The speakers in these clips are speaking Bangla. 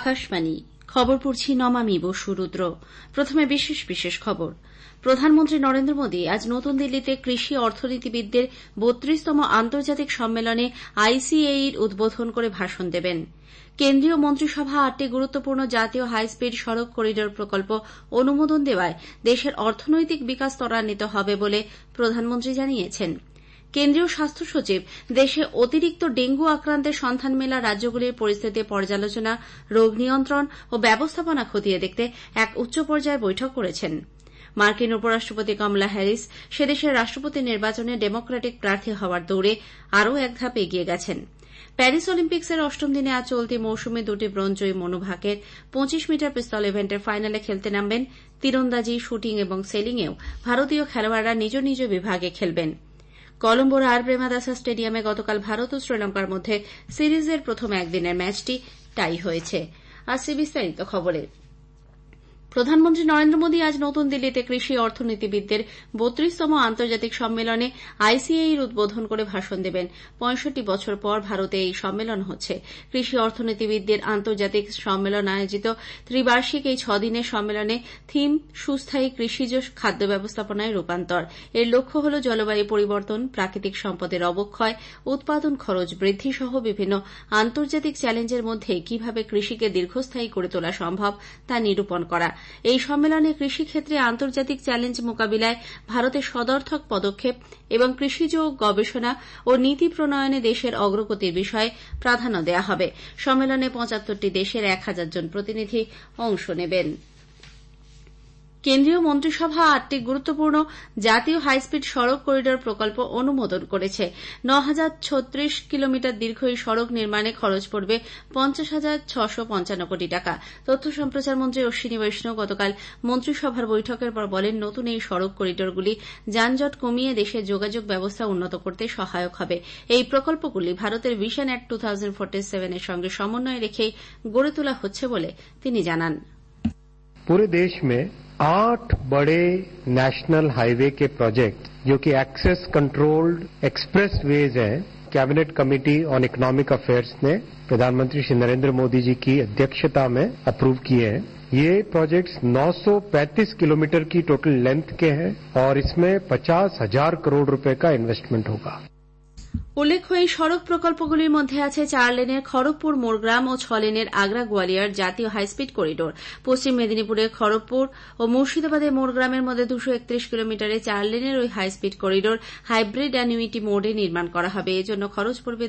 আকাশবাণী খবর পড়ছি নমামি বসু রুদ্র। প্রথমে বিশেষ বিশেষ খবর। প্রধানমন্ত্রী নরেন্দ্র মোদী আজ নতুন দিল্লিতে কৃষি অর্থনীতিবিদদের ৩২তম আন্তর্জাতিক সম্মেলনে আইসিএইর উদ্বোধন করে ভাষণ দেবেন। কেন্দ্রীয় মন্ত্রিসভা ৮টি গুরুত্বপূর্ণ জাতীয় হাইস্পিড সড়ক করিডোর প্রকল্প অনুমোদন দেওয়ায় দেশের অর্থনৈতিক বিকাশ ত্বরান্বিত হবে বলে প্রধানমন্ত্রী জানিয়েছেন। কেন্দ্রীয় স্বাস্থ্য সচিব দেশে অতিরিক্ত ডেঙ্গু আক্রান্তের সন্ধান মেলা রাজ্যগুলির পরিস্থিতি পর্যালোচনা, রোগ নিয়ন্ত্রণ ও ব্যবস্থাপনা খতিয়ে দেখতে এক উচ্চ পর্যায়ে বৈঠক করেছেন। মার্কিন উপরাষ্ট্রপতি কমলা হ্যারিস সেদেশের রাষ্ট্রপতি নির্বাচনে ডেমোক্রেটিক প্রার্থী হওয়ার দৌড়ে আরও এক ধাপ এগিয়ে গেছেন। প্যারিস অলিম্পিক্সের অষ্টম দিনে আজ চলতি মৌসুমে দুটি ব্রোঞ্জজয়ী মনু ভাকের ২৫ মিটার পিস্তল ইভেন্টের ফাইনালে খেলতে নামবেন। তীরন্দাজি, শুটিং এবং সেলিংয়েও ভারতীয় খেলোয়াড়রা নিজ নিজ বিভাগে খেলবেন। কলম্বোর আর প্রেমাদাসা স্টেডিয়ামে গতকাল ভারত ও শ্রীলঙ্কার মধ্যে সিরিজের প্রথম একদিনের ম্যাচটি টাই হয়েছে। আসছে বিস্তারিত খবরে। প্রধানমন্ত্রী নরেন্দ্র মোদী আজ নতুন দিল্লিতে কৃষি অর্থনীতিবিদদের ৩২তম আন্তর্জাতিক সম্মেলনে আইসিএইর উদ্বোধন করে ভাষণ দেবেন। ৬৫ বছর পর ভারতে এই সম্মেলন হচ্ছে। কৃষি অর্থনীতিবিদদের আন্তর্জাতিক সম্মেলন আয়োজিত ত্রিবার্ষিক এই ৬ দিনের সম্মেলনে থিম সুস্থায়ী কৃষিজ খাদ্য ব্যবস্থাপনায় রূপান্তর। এর লক্ষ্য হল জলবায়ু পরিবর্তন, প্রাকৃতিক সম্পদের অবক্ষয়, উৎপাদন খরচ বৃদ্ধি সহ বিভিন্ন আন্তর্জাতিক চ্যালেঞ্জের মধ্যে কিভাবে কৃষিকে দীর্ঘস্থায়ী করে তোলা সম্ভব তা নিরূপণ করা। এই সম্মেলনে কৃষিক্ষেত্রে আন্তর্জাতিক চ্যালেঞ্জ মোকাবিলায় ভারতের সদর্থক পদক্ষেপ এবং কৃষিজ গবেষণা ও নীতি প্রণয়নে দেশের অগ্রগতির বিষয়ে প্রাধান্য দেওয়া হবে। সম্মেলনে ৭৫টি দেশের ১,০০০ জন প্রতিনিধি অংশ নেবেন। কেন্দ্রীয় মন্ত্রিসভা ৮টি গুরুত্বপূর্ণ জাতীয় হাইস্পিড সড়ক করিডোর প্রকল্প অনুমোদন করেছে। ৯,০৩৬ কিলোমিটার দীর্ঘ এই সড়ক নির্মাণে খরচ পড়বে ৫০,৬৫৫ কোটি টাকা। তথ্য সম্প্রচার মন্ত্রী অশ্বিনী বৈষ্ণব গতকাল মন্ত্রিসভার বৈঠকের পর বলেন, নতুন এই সড়ক করিডোরগুলি যানজট কমিয়ে দেশের যোগাযোগ ব্যবস্থা উন্নত করতে সহায়ক হবে। এই প্রকল্পগুলি ভারতের ভিশন অ্যাট 2047 এর সঙ্গে সমন্বয় রেখেই গড়ে তোলা হচ্ছে বলে তিনি জানান। पूरे देश में 8 बड़े नेशनल हाईवे के प्रोजेक्ट जो कि एक्सेस कंट्रोल्ड एक्सप्रेसवेज हैं, cabinet committee on economic affairs ने प्रधानमंत्री श्री नरेंद्र मोदी जी की अध्यक्षता में अप्रूव किए हैं। ये प्रोजेक्ट्स 935 किलोमीटर की टोटल लेंथ के हैं और इसमें 50,000 करोड़ रुपए का इन्वेस्टमेंट होगा। উল্লেখ্য, এই সড়ক প্রকল্পগুলির মধ্যে আছে 4 লেনের খড়গপুর মোরগ্রাম ও 6 লেনের আগ্রা গোয়ালিয়র জাতীয় হাইস্পিড করিডোর। পশ্চিম মেদিনীপুরের খড়গপুর ও মুর্শিদাবাদের মোরগ্রামের মধ্যে 231 কিলোমিটারে 4 লেনের ওই হাইস্পিড করিডোর হাইব্রিড অ্যানুইটি মোডে নির্মাণ করা হবে। এজন্য খরচ পড়বে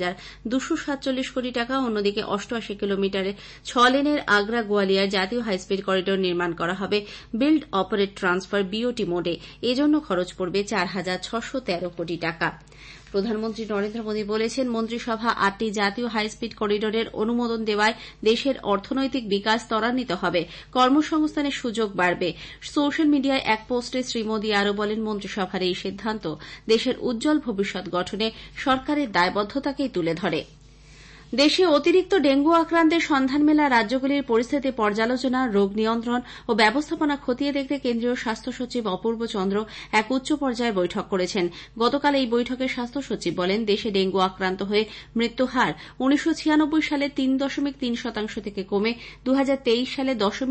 10,247 কোটি টাকা। অন্যদিকে 88 কিলোমিটারে 6 লেনের আগ্রা গোয়ালিয়র জাতীয় হাইস্পিড করিডোর নির্মাণ করা হবে বিল্ড অপারেট ট্রান্সফার বিওটি মোডে। এজন্য খরচ পড়বে 4,613 কোটি টাকা। প্রধানমন্ত্রী নরেন্দ্র মোদী বলেছেন, মন্ত্রিসভা 8টি জাতীয় হাইস্পিড করিডোরের অনুমোদন দেওয়ায় দেশের অর্থনৈতিক বিকাশ ত্বরান্বিত হবে, কর্মসংস্থানের সুযোগ বাড়বে। সোশ্যাল মিডিয়ায় এক পোস্টে শ্রী মোদী আরও বলেন, মন্ত্রিসভার এই সিদ্ধান্ত দেশের উজ্জ্বল ভবিষ্যৎ গঠনে সরকারের দায়বদ্ধতাকেই তুলে ধরে। দেশে অতিরিক্ত ডেঙ্গু আক্রান্তের সন্ধান মেলা রাজ্যগুলির পরিস্থিতি পর্যালোচনা, রোগ নিয়ন্ত্রণ ও ব্যবস্থাপনা খতিয়ে দেখতে কেন্দ্রীয় স্বাস্থ্য সচিব অপূর্ব চন্দ্র এক উচ্চ পর্যায়ের বৈঠক করেছেন। গতকাল এই বৈঠকে স্বাস্থ্য সচিব বলেন, দেশে ডেঙ্গু আক্রান্ত হয়ে মৃত্যুর হার ১৯৯৬ সালে ৩.৩% থেকে কমে ২০২৩ সালে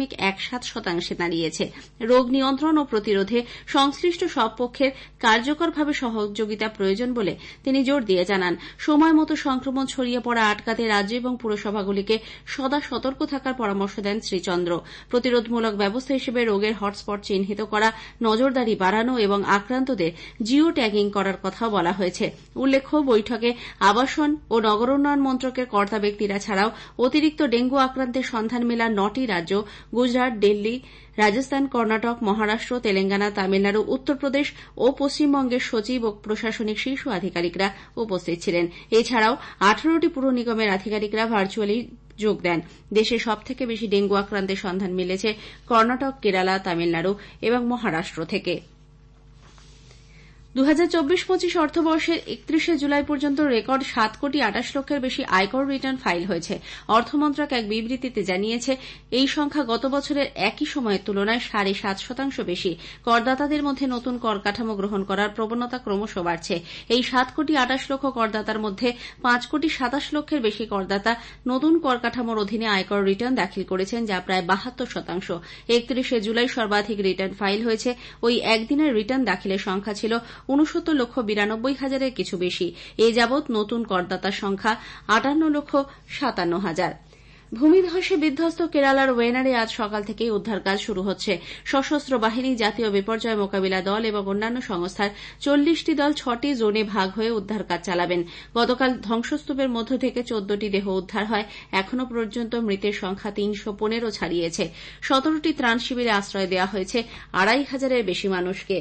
0.17% দাঁড়িয়েছে। রোগ নিয়ন্ত্রণ ও প্রতিরোধে সংশ্লিষ্ট সব পক্ষের কার্যকরভাবে সহযোগিতা প্রয়োজন বলে তিনি জোর দিয়ে জানান। সময় মতো সংক্রমণ ছড়িয়ে পড়া আটকাতে রাজ্য এবং পুরসভাগুলিকে সদা সতর্ক থাকার পরামর্শ দেন শ্রী চন্দ্র। প্রতিরোধমূলক ব্যবস্থা হিসেবে রোগের হটস্পট চিহ্নিত করা, নজরদারি বাড়ানো এবং আক্রান্তদের জিও ট্যাগিং করার কথাও বলা হয়েছে। উল্লেখ্য, বৈঠকে আবাসন ও নগরোন্নয়ন মন্ত্রকের কর্তা ব্যক্তিরা ছাড়াও অতিরিক্ত ডেঙ্গু আক্রান্তের সন্ধান মেলা 9টি রাজ্য গুজরাট, দিল্লি, রাজস্থান, কর্ণাটক, মহারাষ্ট্র, তেলেঙ্গানা, তামিলনাড়ু, উত্তরপ্রদেশ ও পশ্চিমবঙ্গের সচিব ও প্রশাসনিক শীর্ষ আধিকারিকরা উপস্থিত ছিলেন। এছাড়াও 18টি পুর নিগমের আধিকারিকরা ভার্চুয়ালি যোগ দেন। দেশে সবথেকে বেশি ডেঙ্গু আক্রান্তের সন্ধান মিলেছে কর্ণাটক, কেরালা, তামিলনাড়ু এবং মহারাষ্ট্র থেকে। 2024-25 অর্থবর্ষের 31শে জুলাই পর্যন্ত রেকর্ড 7 কোটি 28 লক্ষের বেশি আয়কর রিটার্ন ফাইল হয়েছে। অর্থমন্ত্রক এক বিবৃতিতে জানিয়েছে, এই সংখ্যা গত বছরের একই সময়ের তুলনায় 7.5% বেশি। করদাতাদের মধ্যে নতুন কর কাঠামো গ্রহণ করার প্রবণতা ক্রমশ বাড়ছে। এই 7 কোটি 28 লক্ষ করদাতার মধ্যে 5 কোটি 27 লক্ষের বেশি করদাতা নতুন কর কাঠামোর অধীনে আয়কর রিটার্ন দাখিল করেছেন, যা প্রায় 72%। 31শে জুলাই সর্বাধিক রিটার্ন ফাইল হয়েছে। ওই একদিনের রিটার্ন দাখিলের সংখ্যা ছিল 69,92,000 কিছু বেশি। এ যাবৎ নতুন করদাতার সংখ্যা 58,57,000। ভূমিধসে বিধ্বস্ত কেরালার ওয়েনারে আজ সকাল থেকেই উদ্ধার কাজ শুরু হচ্ছে। সশস্ত্র বাহিনী, জাতীয় বিপর্যয় মোকাবিলা দল এবং অন্যান্য সংস্থার 40টি দল 6টি জোনে ভাগ হয়ে উদ্ধার কাজ চালাবেন। গতকাল ধ্বংসস্তূপের মধ্য থেকে 14টি দেহ উদ্ধার হয়। এখনও পর্যন্ত মৃতের সংখ্যা 315 ছাড়িয়েছে। 17টি ত্রাণ শিবিরে আশ্রয় দেওয়া হয়েছে 2,500-এর বেশি মানুষকে।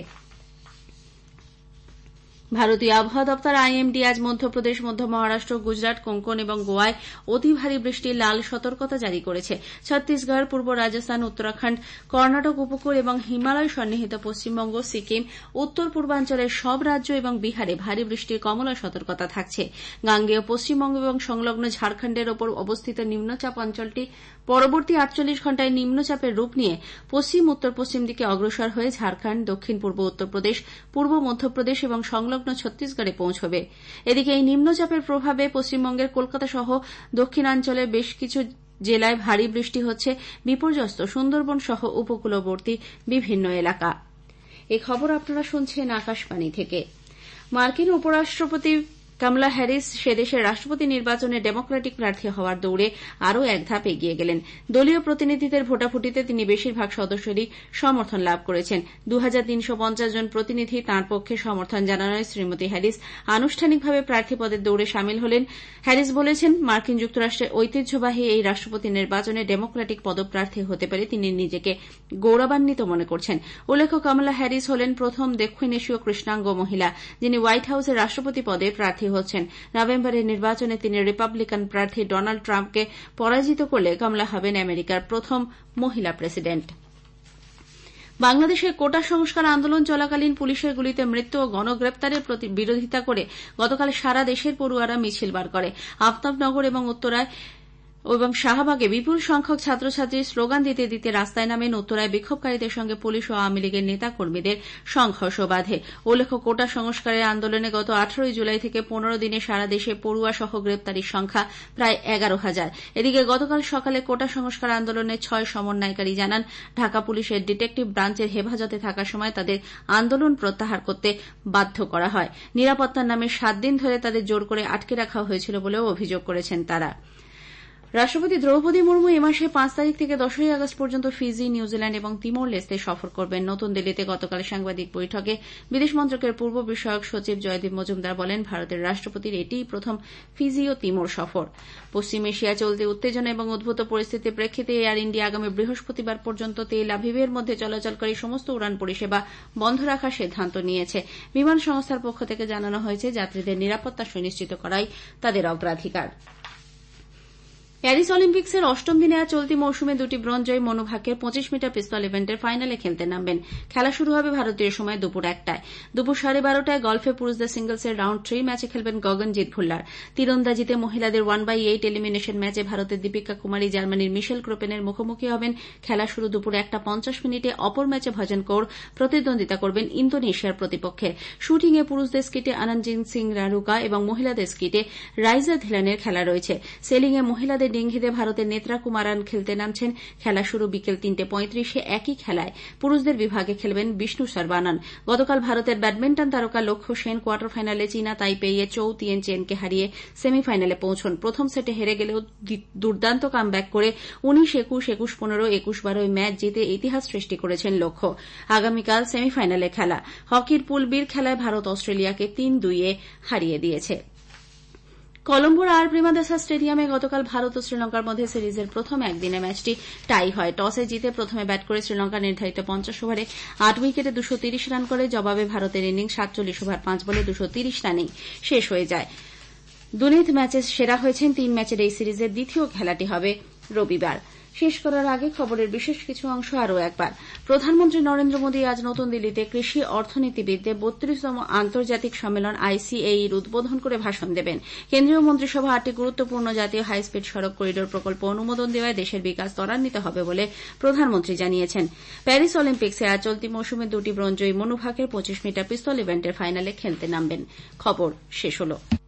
ভারতীয় আবহাওয়া দপ্তর আইএমডি আজ মধ্যপ্রদেশ, মধ্য মহারাষ্ট্র, গুজরাট, কোঙ্কন এবং গোয়ায় অতি ভারী বৃষ্টির লাল সতর্কতা জারি করেছে। ছত্তিশগড়, পূর্ব রাজস্থান, উত্তরাখণ্ড, কর্ণাটক উপকূল এবং হিমালয় সন্নিহিত পশ্চিমবঙ্গ, সিকিম, উত্তর পূর্বাঞ্চলের সব রাজ্য এবং বিহারে ভারী বৃষ্টির কমলা সতর্কতা থাকছে। গাঙ্গেয় পশ্চিমবঙ্গ এবং সংলগ্ন ঝাড়খণ্ডের ওপর অবস্থিত নিম্নচাপ অঞ্চলটি পরবর্তী 48 ঘণ্টায় নিম্নচাপের রূপ নিয়ে পশ্চিম উত্তর পশ্চিম দিকে অগ্রসর হয়ে ঝাড়খণ্ড, দক্ষিণ পূর্ব উত্তরপ্রদেশ, পূর্ব মধ্যপ্রদেশ এবং সংলগ্ন ছত্তিশগড়ে পৌঁছবে। এদিকে এই নিম্নচাপের প্রভাবে পশ্চিমবঙ্গের কলকাতা সহ দক্ষিণাঞ্চলের বেশ কিছু জেলায় ভারী বৃষ্টি হচ্ছে। বিপর্যস্ত সুন্দরবন সহ উপকূলবর্তী বিভিন্ন এলাকা। এই খবর আপনারা শুনছেন আকাশবাণী থেকে। মার্কিন উপরাষ্ট্রপতি কামলা হ্যারিস সেদেশের রাষ্ট্রপতি নির্বাচনে ডেমোক্রেটিক প্রার্থী হওয়ার দৌড়ে আরও এক ধাপ এগিয়ে গেলেন। দলীয় প্রতিনিধিদের ভোটাভুটিতে তিনি বেশিরভাগ সদস্যেরই সমর্থন লাভ করেছেন। 2350 জন প্রতিনিধি তাঁর পক্ষে সমর্থন জানানোয় শ্রীমতী হ্যারিস আনুষ্ঠানিকভাবে প্রার্থী পদের দৌড়ে সামিল হলেন। হ্যারিস বলেছেন, মার্কিন যুক্তরাষ্ট্রের ঐতিহ্যবাহী এই রাষ্ট্রপতি নির্বাচনে ডেমোক্রেটিক পদপ্রার্থী হতে পেরে তিনি নিজেকে গৌরবান্বিত মনে করছেন। উল্লেখ্য, কামলা হ্যারিস হলেন প্রথম দক্ষিণ এশীয় কৃষ্ণাঙ্গ মহিলা যিনি হোয়াইট হাউসের রাষ্ট্রপতি পদে প্রার্থী হচ্ছেন। নভেম্বরের নির্বাচনে তিনি রিপাবলিকান প্রার্থী ডোনাল্ড ট্রাম্পকে পরাজিত করলে কমলা হবেন আমেরিকার প্রথম মহিলা প্রেসিডেন্ট। বাংলাদেশের কোটা সংস্কার আন্দোলন চলাকালীন পুলিশের গুলিতে মৃত্যু ও গণগ্রেপ্তারের বিরোধিতা করে গতকাল সারা দেশের পড়ুয়ারা মিছিল বার করে। আফতাবনগর এবং উত্তরায় এবং শাহবাগে বিপুল সংখ্যক ছাত্রছাত্রী স্লোগান দিতে দিতে রাস্তায় নামেন। উত্তরায় বিক্ষোভকারীদের সঙ্গে পুলিশ ও আওয়ামী লীগের নেতা কর্মীদের সংঘর্ষ বাধে। উল্লেখ্য, কোটা সংস্কারের আন্দোলনে গত 18 জুলাই থেকে 15 দিনে সারা দেশে পড়ুয়া সহ গ্রেপ্তারির সংখ্যা প্রায় 11,000। এদিকে গতকাল সকালে কোটা সংস্কার আন্দোলনের 6 সমন্বয়কারী জানান, ঢাকা পুলিশের ডিটেকটিভ ব্রাঞ্চের হেফাজতে থাকার সময় তাদের আন্দোলন প্রত্যাহার করতে বাধ্য করা হয়। নিরাপত্তার নামে 7 দিন ধরে তাদের জোর করে আটকে রাখা হয়েছিল বলেও অভিযোগ করেছেন তারা। রাষ্ট্রপতি দ্রৌপদী মুর্মু এ মাসের 5 তারিখ থেকে 10 আগস্ট পর্যন্ত ফিজি, নিউজিল্যান্ড এবং তিমোর লেস্তে সফর করবেন। নতুন দিল্লিতে গতকাল সাংবাদিক বৈঠকে বিদেশ মন্ত্রকের পূর্ব বিষয়ক সচিব জয়দীপ মজুমদার বলেন, ভারতের রাষ্ট্রপতির এটিই প্রথম ফিজি ও তিমোর সফর। পশ্চিম এশিয়ায় চলতি উত্তেজনা এবং উদ্ভূত পরিস্থিতির প্রেক্ষিতে এয়ার ইন্ডিয়া আগামী বৃহস্পতিবার পর্যন্ত তেল আভিভের মধ্যে চলাচলকারী সমস্ত উড়ান পরিষেবা বন্ধ রাখার সিদ্ধান্ত নিয়েছে। বিমান সংস্থার পক্ষ থেকে জানানো হয়েছে, যাত্রীদের নিরাপত্তা সুনিশ্চিত করাই তাদের অগ্রাধিকার। প্যারিস অলিম্পিক্সের 8ম দিনে আজ চলতি মৌসুমে 2টি ব্রোঞ্জ জয়ী মনু ভাকের 25 মিটার পিস্তল ইভেন্টের ফাইনালে খেলতে নামবেন। খেলা শুরু হবে ভারতীয় সময় দুপুর 1টায়। দুপুর 12:30টায় গলফে পুরুষদের সিঙ্গলসের রাউন্ড 3 ম্যাচে খেলবেন গগনজিৎ ভুল্লার। তীরন্দাজিতে মহিলাদের 1/8 এলিমিনেশন ম্যাচে ভারতের দীপিকা কুমারী জার্মানির মিশেল ক্রোপেনের মুখোমুখি হবেন। খেলা শুরু দুপুর 1:50 অপর ম্যাচে ভজন কৌর প্রতিদ্বন্দ্বিতা করবেন ইন্দোনেশিয়ার প্রতিপক্ষে। শুটিংয়ে পুরুষদের স্কিটে আনন্দজিৎ সিং রারুকা এবং মহিলাদের স্কিটে রাইজা ধিলানের খেলা রয়েছে। সেলিংয়ে মহিলাদের ডিঙ্গিতে ভারতের নেত্রা কুমারান খেলতে নামছেন। খেলা শুরু বিকেল 3:35। একই খেলায় পুরুষদের বিভাগে খেলবেন বিষ্ণু সরবানন। গতকাল ভারতের ব্যাডমিন্টন তারকা লক্ষ্য সেন কোয়ার্টার ফাইনালে চীনা তাইপেইয়ে চৌ তিয়েন চেনকে হারিয়ে সেমিফাইনালে পৌঁছন। প্রথম সেটে হেরে গেলেও দুর্দান্ত কামব্যাক করে 19-21, 21-15, 21-12 ম্যাচ জিতে ইতিহাস সৃষ্টি করেছেন লক্ষ্য। আগামীকাল সেমিফাইনালে খেলা। হকির পুল বির খেলায় ভারত অস্ট্রেলিয়াকে 3-2 হারিয়ে দিয়েছে। কলম্বোর আর প্রেমাদাসা স্টেডিয়ামে গতকাল ভারত ও শ্রীলঙ্কার মধ্যে সিরিজের প্রথম একদিনের ম্যাচটি টাই হয়। টসে জিতে প্রথমে ব্যাট করে শ্রীলঙ্কা নির্ধারিত 50 ওভারে 8 উইকেটে 230 রান করে। জবাবে ভারতের ইনিংস 47 ওভার 5 বলে 230 রানেই শেষ হয়ে যায়। দুনিত ম্যাচে সেরা হয়েছেন। 3 ম্যাচের এই সিরিজের দ্বিতীয় খেলাটি হবে রবিবার। শেষ করার আগে খবরের বিশেষ কিছু অংশ আরও একবার। প্রধানমন্ত্রী নরেন্দ্র মোদী আজ নতুন দিল্লিতে কৃষি অর্থনীতিবিদদের 32তম আন্তর্জাতিক সম্মেলন ICAE র উদ্বোধন করে ভাষণ দেবেন। কেন্দ্রীয় মন্ত্রিসভা 8টি গুরুত্বপূর্ণ জাতীয় হাইস্পিড সড়ক করিডোর প্রকল্প অনুমোদন দেওয়ায় দেশের বিকাশ ত্বরান্বিত হবে বলে প্রধানমন্ত্রী জানিয়েছেন। প্যারিস অলিম্পিক্সে আজ চলতি মৌসুমে 2টি ব্রোঞ্জজয়ী মনু ভাকের 25 মিটার পিস্তল ইভেন্টের ফাইনালে খেলতে নামবেন। খবর শেষ হল।